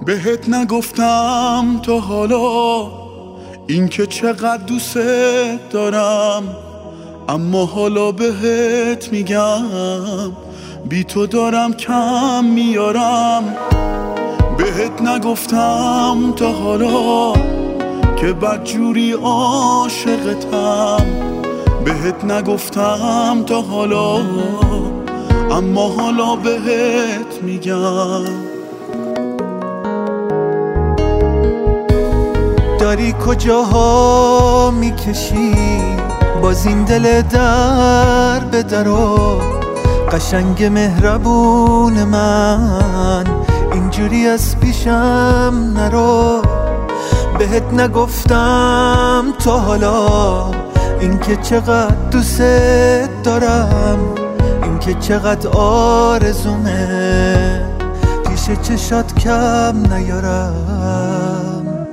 بهت نگفتم تا حالا اینکه چقدر دوست دارم، اما حالا بهت میگم بی تو دارم کم میارم. بهت نگفتم تا حالا که بدجوری عاشقتم، بهت نگفتم تا حالا اما حالا بهت میگم. داری کجاها میکشی باز این دل در به درو، قشنگ مهربون من اینجوری از پیشم نرو. بهت نگفتم تا حالا اینکه چقدر دوست دارم، اینکه چقدر آرزومه پیش چشات کم نیارم.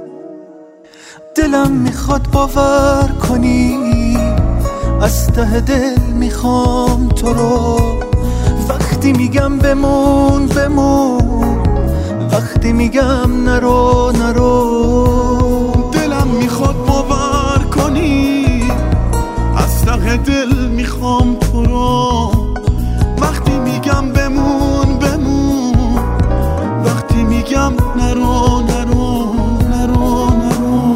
دلم میخواد باور کنی، از ته دل میخوام تو رو. وقتی میگم بمون بمون، وقتی میگم نرو نرو. دلم میخواد باور کنی، از ته دل میخوام تو رو. وقتی میگم بمون بمون، وقتی میگم نرو نرو نرو نرو.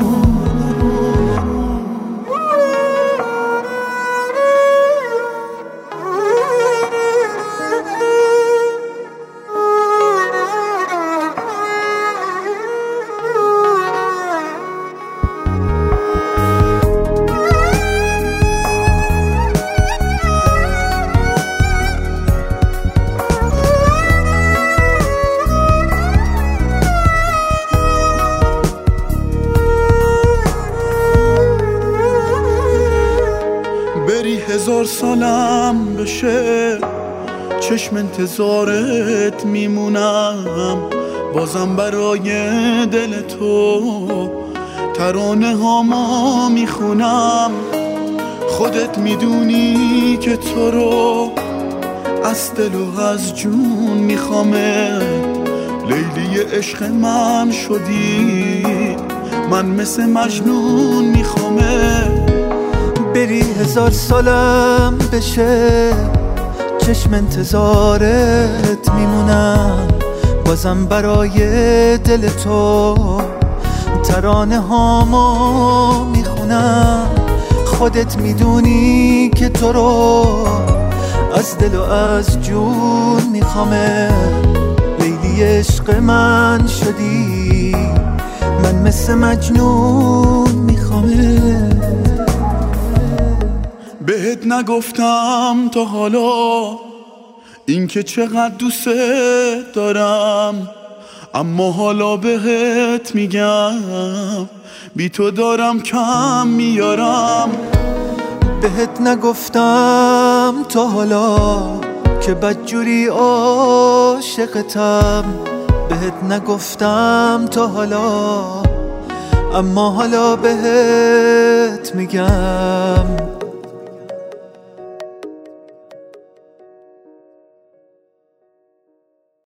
بری 1000 سالم بشه چشم انتظارت میمونم، بازم برای دل تو ترانه هامو میخونم. خودت میدونی که تو رو از دل و از جون میخوامه. لیلی عشق من شدی، من مثل مجنون میخوامه. بری 1000 سالم بشه چشم انتظارت میمونم، بازم برای دل تو ترانه هامو میخونم. خودت میدونی که تو رو از دل و از جون میخوامه. لیلی عشق من شدی، من مثل مجنون میخوامه. بهت نگفتم تا حالا اینکه چقدر دوست دارم، اما حالا بهت میگم بی تو دارم کم میارم. بهت نگفتم تا حالا که بدجوری عاشقتم، بهت نگفتم تا حالا اما حالا بهت میگم